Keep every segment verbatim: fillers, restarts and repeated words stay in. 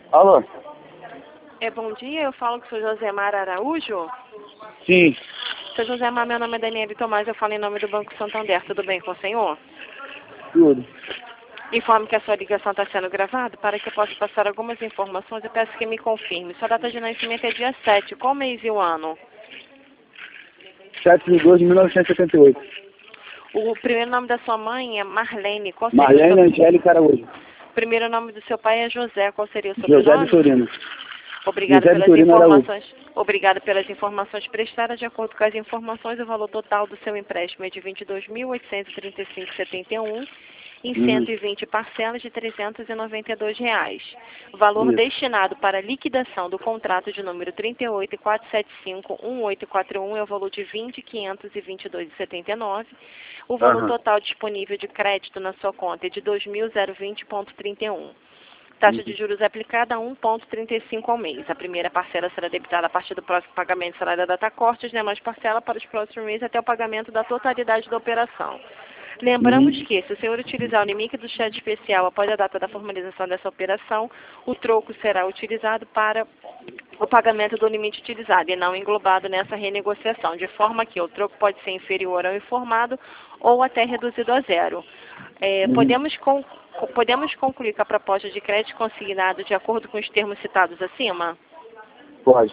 Alô? É, bom dia, eu falo com o senhor Josemar Araújo. Sim. Seu Josemar, meu nome é Daniela Tomás, eu falo em nome do Banco Santander. Tudo bem com o senhor? Tudo. Informe que a sua ligação está sendo gravada. Para que eu possa passar algumas informações, eu peço que me confirme. Sua data de nascimento é dia sete. Qual mês e o ano? sete de dois de mil novecentos e setenta e oito. O primeiro nome da sua mãe é Marlene. Qual seria Marlene o seu... Angélica Araújo. O primeiro nome do seu pai é José. Qual seria o José sobrenome? Vitorino. Obrigada José pelas Vitorino Araújo. informações. Obrigada pelas informações prestadas. De acordo com as informações, o valor total do seu empréstimo é de vinte e dois mil oitocentos e trinta e cinco reais e setenta e um centavos em Uhum. cento e vinte parcelas de trezentos e noventa e dois reais. O valor Isso. destinado para liquidação do contrato de número trinta e oito, quatrocentos e setenta e cinco, dezoito quarenta e um é o valor de vinte mil quinhentos e vinte e dois reais e setenta e nove centavos. O valor Aham. total disponível de crédito na sua conta é de dois mil e vinte reais e trinta e um centavos. Taxa de juros aplicada a um vírgula trinta e cinco ao mês. A primeira parcela será debitada a partir do próximo pagamento será da data corte, as demais parcelas para os próximos meses até o pagamento da totalidade da operação. Lembramos Uhum. que, se o senhor utilizar o limite do chat especial após a data da formalização dessa operação, o troco será utilizado para o pagamento do limite utilizado e não englobado nessa renegociação, de forma que o troco pode ser inferior ao informado ou até reduzido a zero. É, Uhum. podemos, con podemos concluir com a proposta de crédito consignado de acordo com os termos citados acima? Pode.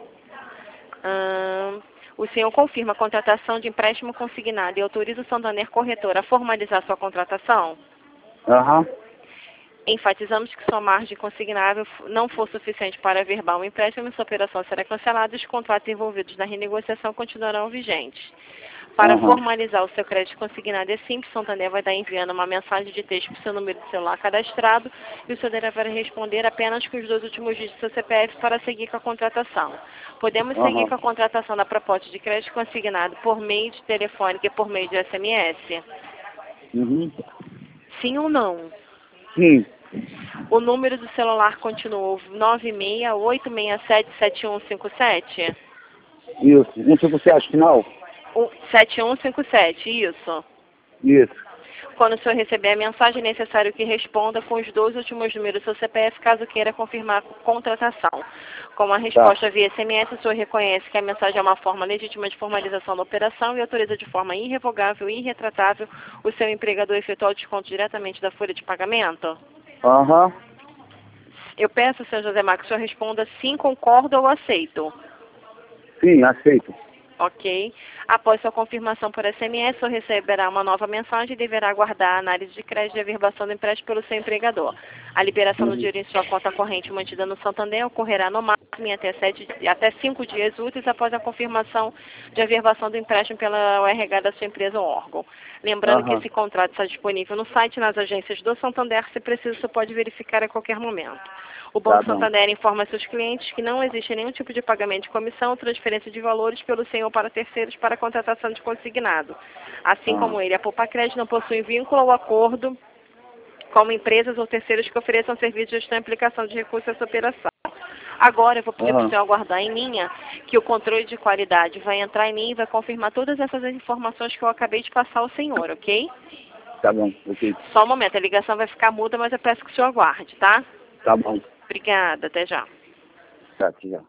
Hum, o senhor confirma a contratação de empréstimo consignado e autoriza o Santander Corretora a formalizar sua contratação? Aham. Enfatizamos que sua margem consignável não for suficiente para averbar um empréstimo, sua operação será cancelada e os contratos envolvidos na renegociação continuarão vigentes. Para Aham. formalizar o seu crédito consignado é simples, o Santander vai estar enviando uma mensagem de texto para o seu número de celular cadastrado e o senhor deverá responder apenas com os dois últimos dígitos do seu C P F para seguir com a contratação. Podemos seguir Aham. com a contratação da proposta de crédito consignado por meio de telefônica e por meio de S M S? Uhum. Sim ou não? Sim. O número do celular continua nove seis oito seis sete sete um cinco sete? Isso. Um cinco sete final? Um, sete um cinco sete, isso. Isso. Quando o senhor receber a mensagem, é necessário que responda com os dois últimos números do seu C P F, caso queira confirmar a contratação. Com a resposta via S M S, o senhor reconhece que a mensagem é uma forma legítima de formalização da operação e autoriza de forma irrevogável e irretratável o seu empregador a efetuar o desconto diretamente da folha de pagamento? Aham. Eu peço, senhor Josemar, que o senhor responda sim, concordo ou aceito. Sim, aceito. Ok. Após sua confirmação por S M S, o senhor receberá uma nova mensagem e deverá aguardar a análise de crédito e averbação do empréstimo pelo seu empregador. A liberação do Uhum. dinheiro em sua conta corrente mantida no Santander ocorrerá no máximo em até, sete, até cinco dias úteis após a confirmação de averbação do empréstimo pela U R H da sua empresa ou órgão. Lembrando que Aham. esse contrato está disponível no site e nas agências do Santander. Se precisa, você pode verificar a qualquer momento. O Tá Banco bom. Santander informa seus clientes que não existe nenhum tipo de pagamento de comissão ou transferência de valores pelo senhor para terceiros para a contratação de consignado. Assim Aham. como ele, a Poupa Crédito não possui vínculo ou acordo com empresas ou terceiros que ofereçam serviços de gestão e aplicação de recursos a essa operação. Agora eu vou pedir para o Aham. senhor aguardar em linha que o controle de qualidade vai entrar em linha e vai confirmar todas essas informações que eu acabei de passar ao senhor, ok? Tá bom. Ok. Só um momento, a ligação vai ficar muda, mas eu peço que o senhor aguarde, tá? Tá bom. Obrigada, até já. Tá, aqui já.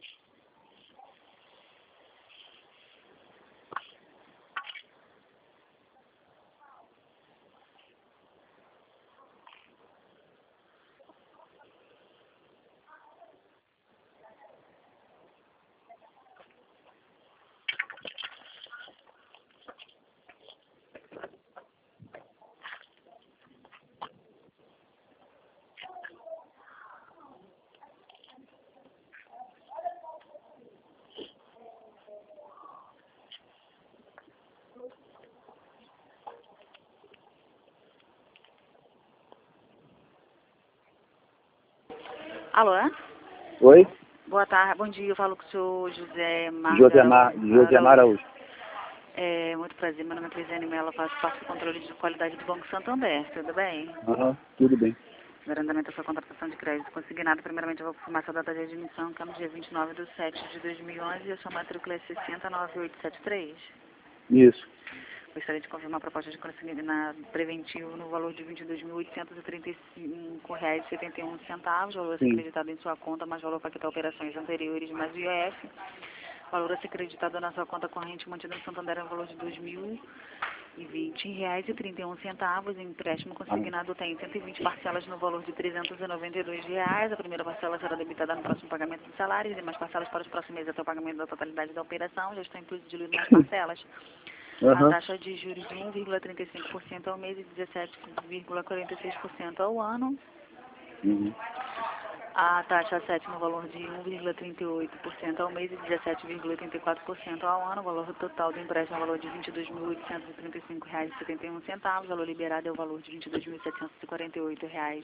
Alô? Oi? Boa tarde, bom dia, eu falo com o senhor José Mar Josemar, Josemar Araújo. É, muito prazer, meu nome é Crisiane Mello, faço parte do controle de qualidade do Banco Santander, tudo bem? Aham. Tudo bem. Garantamente a sua contratação de crédito consignado, primeiramente eu vou confirmar sua data de admissão, que é no dia vinte e nove de sete de dois mil e onze, e a sua matrícula é sessenta nove oito sete três. Isso. Gostaria de confirmar a proposta de consignado preventivo no valor de vinte e dois mil oitocentos e trinta e cinco reais e setenta e um centavos, valor a ser Sim. acreditado em sua conta, mais valor para quitar operações anteriores, mais o I O F. Valor a ser acreditado na sua conta corrente mantida no Santander no valor de dois mil e vinte reais e trinta e um centavos. Empréstimo consignado tem cento e vinte parcelas no valor de trezentos e noventa e dois reais. A primeira parcela será debitada no próximo pagamento do salário, e demais parcelas para os próximos meses até o pagamento da totalidade da operação. Já está incluído diluído nas parcelas. Uhum. A taxa de juros de um vírgula trinta e cinco por cento ao mês e dezessete vírgula quarenta e seis por cento ao ano. Uhum. A taxa sete no valor de um vírgula trinta e oito por cento ao mês e dezessete vírgula oitenta e quatro por cento ao ano. O valor total do empréstimo é o valor de vinte e dois mil oitocentos e trinta e cinco reais e setenta e um centavos. O valor liberado é o valor de vinte e dois mil setecentos e quarenta e oito reais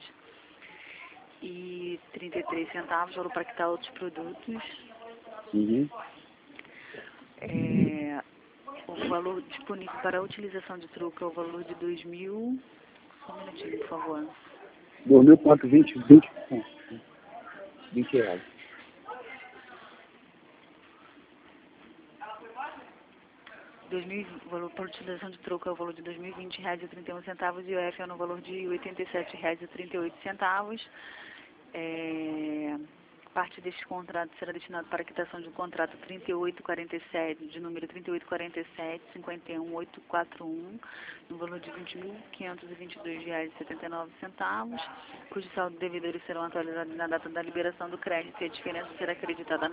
e trinta e três centavos. O valor para quitar outros produtos. Uhum. É, o valor disponível para a utilização de troco é o valor de dois mil... Só um minutinho, por favor. dois mil quanto? vinte, vinte, vinte reais. dois mil, o valor para utilização de troco é o valor de dois mil e vinte reais e trinta e um centavos, e o I O F é no valor de oitenta e sete reais e trinta e oito centavos. É, parte deste contrato será destinado para a quitação de um contrato trinta e oito quarenta e sete, de número trinta e oito quarenta e sete, cinquenta e um, oitocentos e quarenta e um, no valor de vinte mil quinhentos e vinte e dois reais e setenta e nove centavos, cujo saldo devedores serão atualizados na data da liberação do crédito, e a diferença será acreditada na